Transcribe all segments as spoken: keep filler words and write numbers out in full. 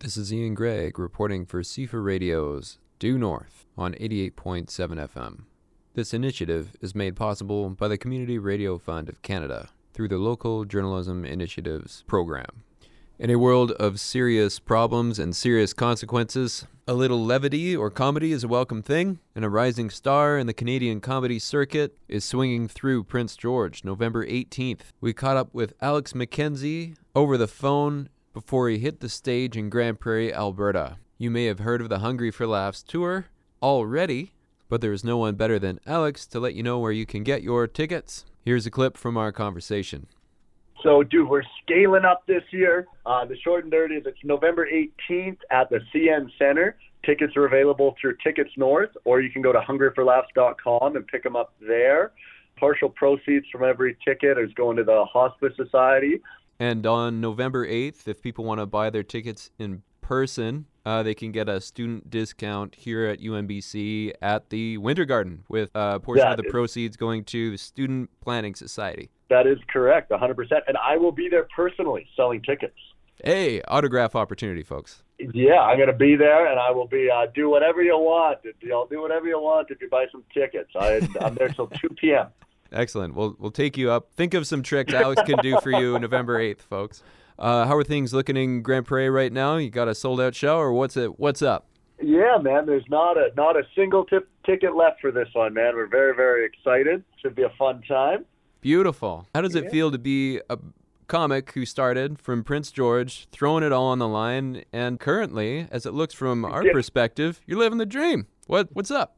This is Ian Gregg reporting for C F R Radio's Due North on eighty-eight point seven F M. This initiative is made possible by the Community Radio Fund of Canada through the Local Journalism Initiatives program. In a world of serious problems and serious consequences, a little levity or comedy is a welcome thing, and a rising star in the Canadian comedy circuit is swinging through Prince George November eighteenth. We caught up with Alex McKenzie over the phone before he hit the stage in Grande Prairie, Alberta. You may have heard of the Hungry for Laughs tour already, but there is no one better than Alex to let you know where you can get your tickets. Here's a clip from our conversation. So, dude, we're scaling up this year. Uh, the short and dirty is it's November eighteenth at the C N Centre. Tickets are available through Tickets North, or you can go to hungry for laughs dot com and pick them up there. Partial proceeds from every ticket is going to the Hospice Society. And on November eighth, if people want to buy their tickets in person, uh, they can get a student discount here at U N B C at the Winter Garden, with a portion That of the is- proceeds going to the Student Planning Society. That is correct, one hundred percent. And I will be there personally selling tickets. Hey, autograph opportunity, folks. Yeah, I'm going to be there, and I will be, uh, do whatever you want. I'll do whatever you want if you buy some tickets. I, I'm there till two p.m. Excellent. We'll, we'll take you up. Think of some tricks Alex can do for you November eighth, folks. Uh, how are things looking in Grande Prairie right now? You got a sold-out show, or what's it? What's up? Yeah, man, there's not a not a single tip, ticket left for this one, man. We're very, very excited. Should be a fun time. Beautiful. How does it Yeah. feel to be a comic who started from Prince George, throwing it all on the line, and currently, as it looks from our Yeah. perspective, you're living the dream? What What's up?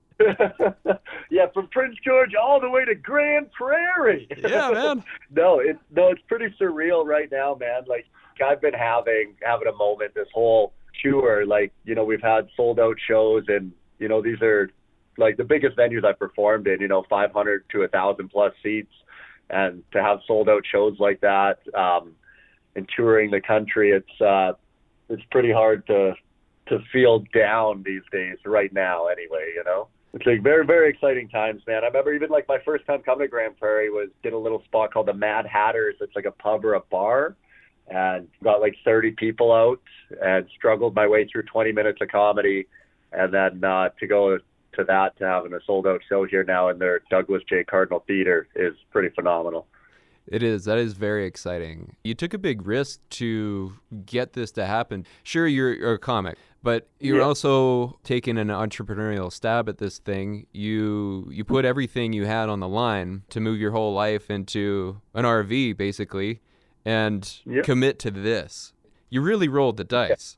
Yeah, from Prince George all the way to Grande Prairie. Yeah, man. no, it's no, it's pretty surreal right now, man. Like I've been having having a moment this whole tour. Like, you know, we've had sold out shows, and you know, these are like the biggest venues I've performed in. You know, five hundred to a thousand plus seats, and to have sold out shows like that, um, and touring the country, it's uh, it's pretty hard to to feel down these days. Right now, anyway, you know. It's like very, very exciting times, man. I remember even like my first time coming to Grande Prairie was did a little spot called the Mad Hatters. It's like a pub or a bar, and got like thirty people out and struggled my way through twenty minutes of comedy. And then uh, to go to that, to having a sold out show here now in their Douglas J. Cardinal Theater is pretty phenomenal. It is. That is very exciting. You took a big risk to get this to happen. Sure, you're, you're a comic, but you're Yeah. also taking an entrepreneurial stab at this thing. You you put everything you had on the line to move your whole life into an R V, basically, and Yep. commit to this. You really rolled the dice.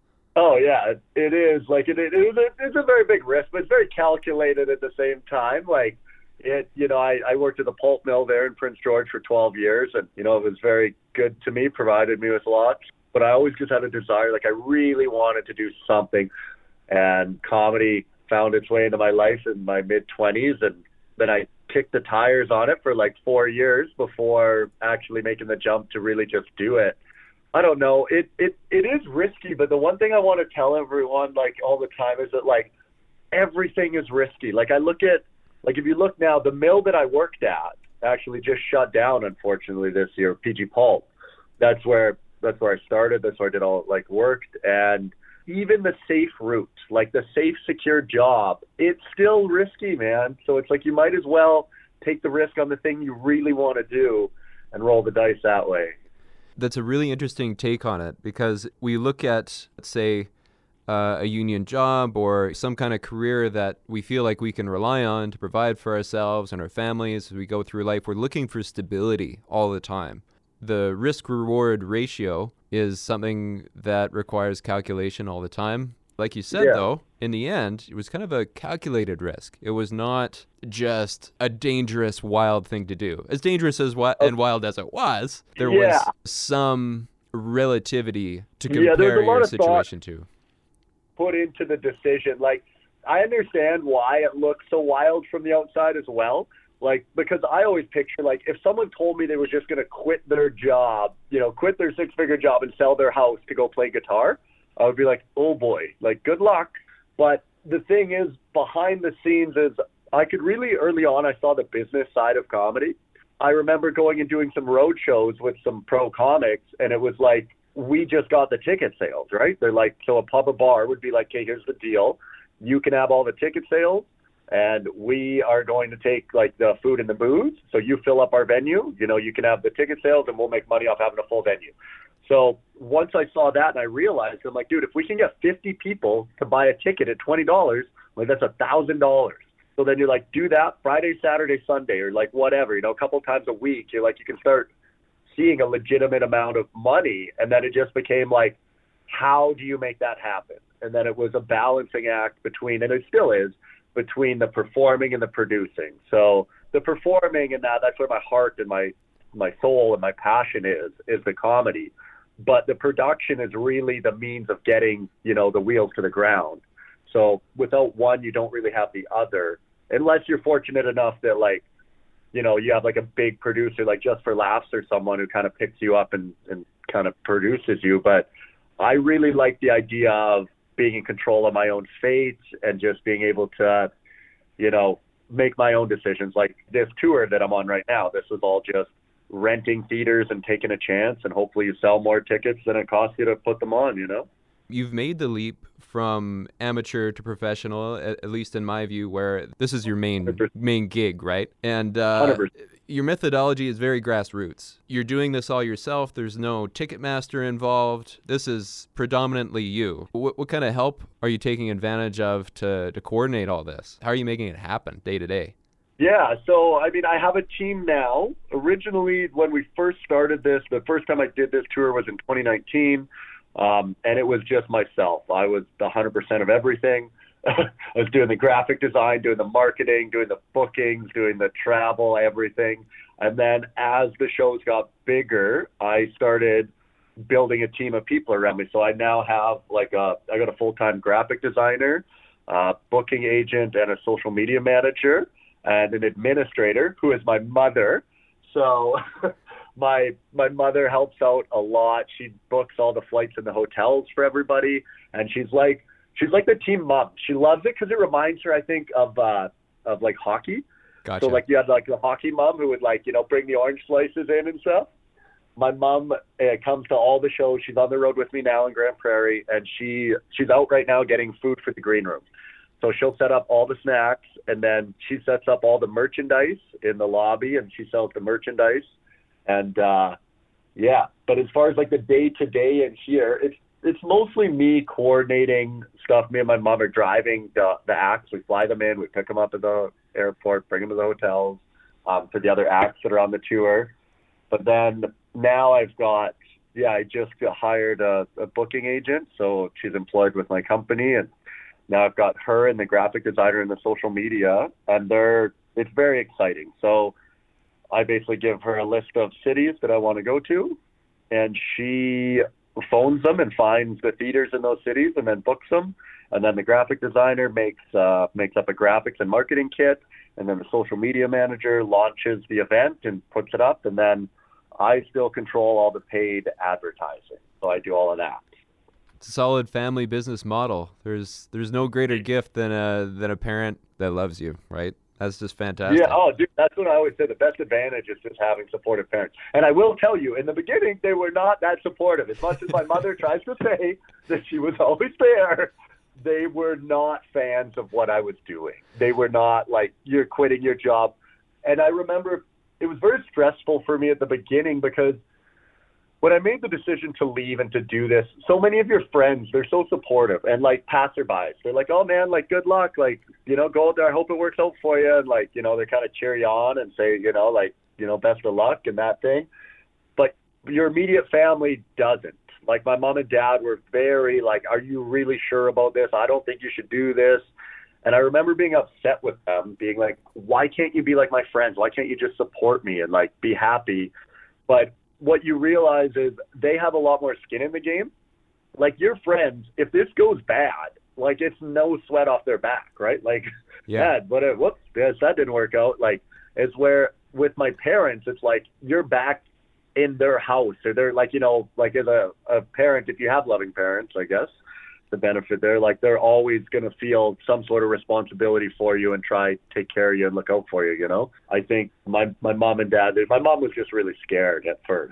Oh yeah, it, it is. Like it, it, it is a, it's a very big risk, but it's very calculated at the same time. Like it, you know, I, I worked at the pulp mill there in Prince George for twelve years, and you know, it was very good to me, provided me with lots. But I always just had a desire, like I really wanted to do something, and comedy found its way into my life in my mid twenties, and then I kicked the tires on it for like four years before actually making the jump to really just do it. I don't know. It, it, it is risky, but the one thing I want to tell everyone, like, all the time is that, like, everything is risky. Like, I look at, like, if you look now, the mill that I worked at actually just shut down, unfortunately, this year, P G Pulp. That's where, that's where I started. That's where I did all, like, worked. And even the safe route, like the safe, secure job, it's still risky, man. So it's like you might as well take the risk on the thing you really want to do and roll the dice that way. That's a really interesting take on it, because we look at, let's say, uh, a union job or some kind of career that we feel like we can rely on to provide for ourselves and our families as we go through life. We're looking for stability all the time. The risk-reward ratio is something that requires calculation all the time. Like you said, Yeah. though, in the end, it was kind of a calculated risk. It was not just a dangerous, wild thing to do. As dangerous as wi- and wild as it was, there Yeah. was some relativity to Yeah, compare there's a lot your of thought situation to. put into the decision. Like, I understand why it looks so wild from the outside as well. Like, because I always picture, like, if someone told me they were just going to quit their job, you know, quit their six-figure job and sell their house to go play guitar, I would be like, oh boy, like, good luck. But the thing is, behind the scenes is I could really, early on, I saw the business side of comedy. I remember going and doing some road shows with some pro comics, and it was like, we just got the ticket sales, right? They're like, so a pub or bar would be like, okay, here's the deal. You can have all the ticket sales, and we are going to take like the food and the booze. So you fill up our venue, you know, you can have the ticket sales and we'll make money off having a full venue. So once I saw that and I realized, I'm like, dude, if we can get fifty people to buy a ticket at twenty dollars, like that's a thousand dollars. So then you're like, do that Friday, Saturday, Sunday, or like whatever, you know, a couple times a week. You're like, you can start seeing a legitimate amount of money. And then it just became like, how do you make that happen? And then it was a balancing act between, and it still is, between the performing and the producing. So the performing and that, that's where my heart and my, my soul and my passion is, is the comedy. But the production is really the means of getting, you know, the wheels to the ground. So without one, you don't really have the other, unless you're fortunate enough that, like, you know, you have like a big producer, like Just for Laughs or someone who kind of picks you up and, and kind of produces you. But I really like the idea of being in control of my own fate and just being able to, you know, make my own decisions. Like this tour that I'm on right now, this was all just renting theaters and taking a chance, and hopefully you sell more tickets than it costs you to put them on, you know? You've made the leap from amateur to professional, at, at least in my view, where this is your main one hundred percent. main gig, right? And uh, one hundred percent. Your methodology is very grassroots. You're doing this all yourself. There's no Ticketmaster involved. This is predominantly you. What, what kind of help are you taking advantage of to, to coordinate all this? How are you making it happen day to day? Yeah, so, I mean, I have a team now. Originally, when we first started this, the first time I did this tour was in twenty nineteen. Um, and it was just myself. I was the one hundred percent of everything. I was doing the graphic design, doing the marketing, doing the bookings, doing the travel, everything. And then as the shows got bigger, I started building a team of people around me. So I now have like a, I got a full-time graphic designer, uh, booking agent, and a social media manager, and an administrator who is my mother. So my my mother helps out a lot. She books all the flights and the hotels for everybody, and she's like she's like the team mom. She loves it because it reminds her, I think, of uh, of like hockey. Gotcha. So like you had like the hockey mom who would like you know bring the orange slices in and stuff. My mom uh, comes to all the shows. She's on the road with me now in Grand Prairie, and she she's out right now getting food for the green room. So she'll set up all the snacks, and then she sets up all the merchandise in the lobby, and she sells the merchandise. And, uh, yeah, but as far as like the day to day in here, it's, it's mostly me coordinating stuff. Me and my mom are driving the, the acts. We fly them in, we pick them up at the airport, bring them to the hotels, um, for the other acts that are on the tour. But then now I've got, yeah, I just hired a, a booking agent. So she's employed with my company, and now I've got her and the graphic designer and the social media, and they're, it's very exciting. So I basically give her a list of cities that I want to go to, and she phones them and finds the theaters in those cities and then books them. And then the graphic designer makes uh, makes up a graphics and marketing kit, and then the social media manager launches the event and puts it up, and then I still control all the paid advertising. So I do all of that. It's a solid family business model. There's there's no greater gift than a than a parent that loves you, right? That's just fantastic. Yeah, oh, dude, that's what I always say. The best advantage is just having supportive parents. And I will tell you, in the beginning, they were not that supportive. As much as my mother tries to say that she was always there, they were not fans of what I was doing. They were not like, you're quitting your job. And I remember it was very stressful for me at the beginning, because when I made the decision to leave and to do this, so many of your friends, they're so supportive, and like passerbys, they're like, oh man, like good luck, like, you know, go out there, I hope it works out for you. And like, you know, they kind of cheer you on and say, you know, like, you know, best of luck and that thing. But your immediate family doesn't. Like my mom and dad were very like, are you really sure about this? I don't think you should do this. And I remember being upset with them, being like, why can't you be like my friends? Why can't you just support me and like be happy? But what you realize is they have a lot more skin in the game. Like your friends, if this goes bad, like it's no sweat off their back, right? Like, yeah, Dad, what, whoops, yes, that didn't work out. Like, it's where with my parents, it's like you're back in their house, or they're like, you know, like as a, a parent, if you have loving parents, I guess the benefit there, like they're always going to feel some sort of responsibility for you and try to take care of you and look out for you, you know? I think my, my mom and dad, my mom was just really scared at first.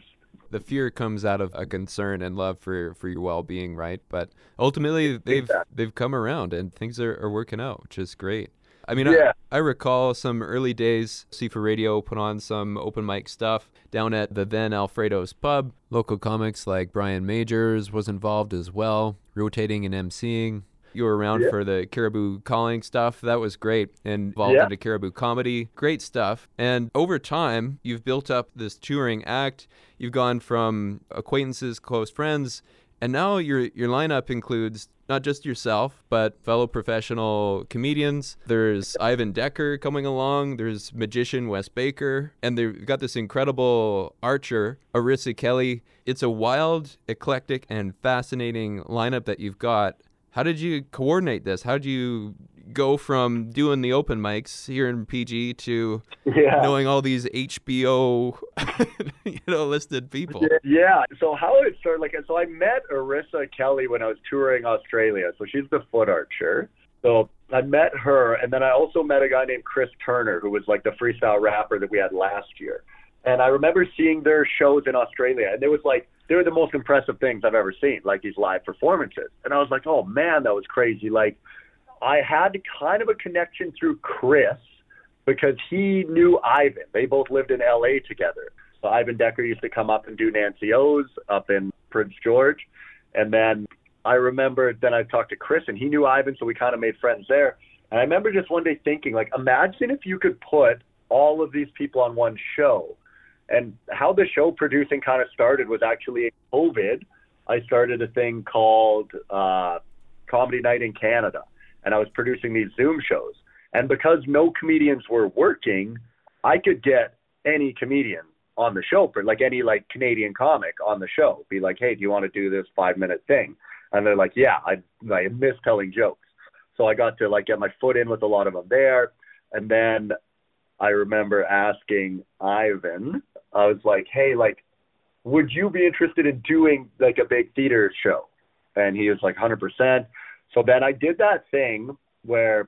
the fear comes out of a concern and love for, for your well-being, right? But ultimately, they've exactly. they've come around and things are, are working out, which is great. I mean, yeah. I, I recall some early days, C four Radio put on some open mic stuff down at the then Alfredo's Pub. Local comics like Brian Majors was involved as well, rotating and emceeing. You were around yeah. for the Caribou Calling stuff. That was great. And involved yeah. into Caribou Comedy. Great stuff. And over time, you've built up this touring act. You've gone from acquaintances, close friends, and now your your lineup includes not just yourself, but fellow professional comedians. There's Ivan Decker coming along. There's magician Wes Baker. And they've got this incredible archer, Arissa Kelly. It's a wild, eclectic, and fascinating lineup that you've got. How did you coordinate this? How did you go from doing the open mics here in P G to yeah. knowing all these H B O you know, listed people? Yeah. So how it started, like, so I met Arissa Kelly when I was touring Australia. So she's the foot archer. So I met her, and then I also met a guy named Chris Turner, who was like the freestyle rapper that we had last year. And I remember seeing their shows in Australia, and it was like, they were the most impressive things I've ever seen, like these live performances. And I was like, oh man, that was crazy. Like, I had kind of a connection through Chris because he knew Ivan. They both lived in L A together. So Ivan Decker used to come up and do Nancy O's up in Prince George. And then I remember then I talked to Chris, and he knew Ivan, so we kind of made friends there. And I remember just one day thinking, like, imagine if you could put all of these people on one show. And how the show producing kind of started was actually in COVID. I started a thing called uh, Comedy Night in Canada, and I was producing these Zoom shows. And because no comedians were working, I could get any comedian on the show, for like any like Canadian comic on the show. Be like, hey, do you want to do this five minute thing? And they're like, yeah, I, I miss telling jokes. So I got to like get my foot in with a lot of them there. And then I remember asking Ivan, I was like, hey, like, would you be interested in doing like a big theater show? And he was like, one hundred percent. So then I did that thing where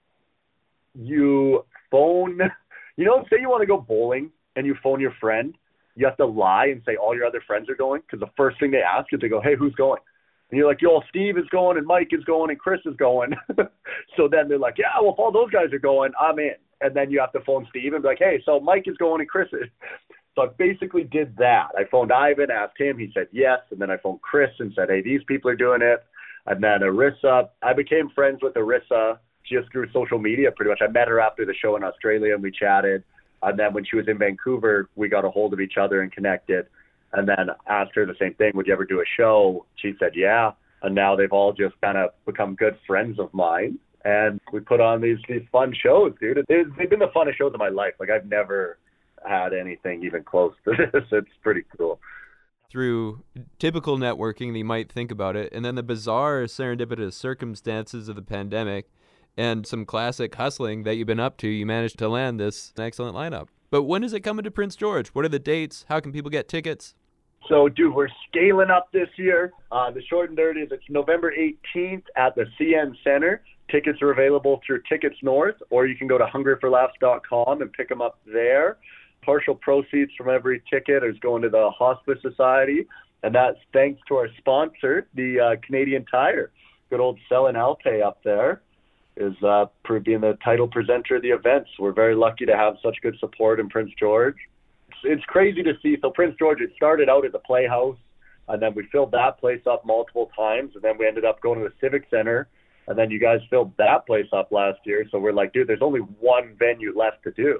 you phone, you know, say you want to go bowling and you phone your friend, you have to lie and say all your other friends are going, because the first thing they ask is they go, hey, who's going? And you're like, yo, Steve is going and Mike is going and Chris is going. So then they're like, yeah, well, if all those guys are going, I'm in. And then you have to phone Steve and be like, hey, so Mike is going and Chris is. So I basically did that. I phoned Ivan, asked him, he said yes. And then I phoned Chris and said, hey, these people are doing it. And then Arissa, I became friends with Arissa just through social media pretty much. I met her after the show in Australia and we chatted. And then when she was in Vancouver, we got a hold of each other and connected. And then asked her the same thing, would you ever do a show? She said, yeah. And now they've all just kind of become good friends of mine. And we put on these these fun shows, dude. It, they've been the funnest shows of my life. Like, I've never had anything even close to this. It's pretty cool. Through typical networking, you might think about it, and then the bizarre serendipitous circumstances of the pandemic and some classic hustling that you've been up to, you managed to land this excellent lineup. But when is it coming to Prince George? What are the dates? How can people get tickets? So, dude, we're scaling up this year. Uh, the short and dirty is it's November eighteenth at the C N Center. Tickets are available through Tickets North, or you can go to hungry for laughs dot com and pick them up there. Partial proceeds from every ticket is going to the Hospice Society, and that's thanks to our sponsor, the uh, Canadian Tire. Good old Selin Alpay up there is uh, being the title presenter of the events. We're very lucky to have such good support in Prince George. It's, it's crazy to see. So Prince George, it started out at the Playhouse, and then we filled that place up multiple times, and then we ended up going to the Civic Center, and then you guys filled that place up last year. So we're like, dude, there's only one venue left to do.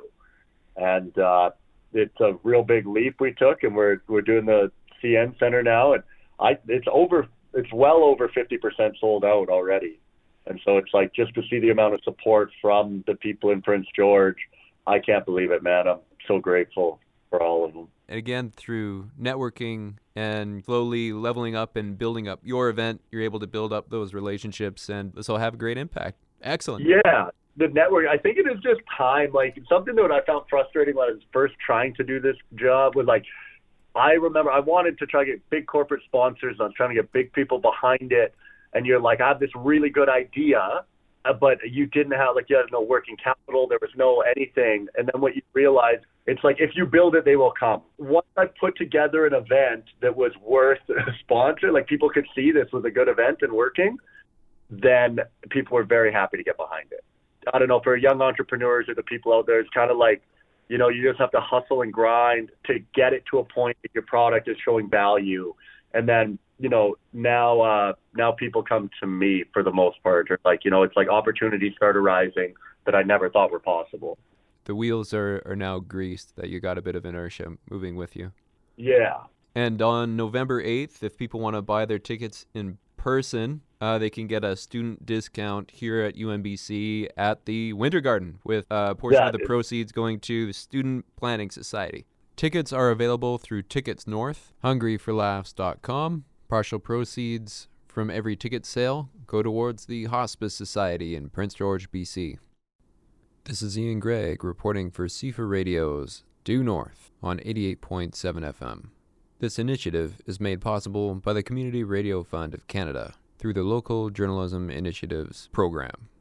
And uh, it's a real big leap we took, and we're we're doing the C N Center now, and I it's over it's well over fifty percent sold out already. And so it's like, just to see the amount of support from the people in Prince George, I can't believe it, man. I'm so grateful for all of them. And again, through networking and slowly leveling up and building up your event, you're able to build up those relationships, and this will have a great impact. Excellent. Yeah. The network, I think it is just time. Like, something that I found frustrating when I was first trying to do this job was, like, I remember I wanted to try to get big corporate sponsors. I was trying to get big people behind it. And you're like, I have this really good idea, but you didn't have, like, you had no working capital. There was no anything. And then what you realize, It's like, if you build it, they will come. Once I put together an event that was worth a sponsor, like people could see this was a good event and working, then people were very happy to get behind it. I don't know, for young entrepreneurs or the people out there, it's kind of like, you know, you just have to hustle and grind to get it to a point that your product is showing value. And then, you know, now, uh, now people come to me for the most part. Or like, you know, it's like opportunities start arising that I never thought were possible. The wheels are, are now greased, that you got a bit of inertia moving with you. Yeah. And on November eighth, if people want to buy their tickets in person, uh, they can get a student discount here at U M B C at the Winter Garden, with a portion Yeah, of the it- proceeds going to the Student Planning Society. Tickets are available through Tickets North, hungry for laughs dot com. Partial proceeds from every ticket sale go towards the Hospice Society in Prince George, B C. This is Ian Gregg reporting for C I F A Radio's Due North on eighty-eight point seven F M. This initiative is made possible by the Community Radio Fund of Canada through the Local Journalism Initiatives program.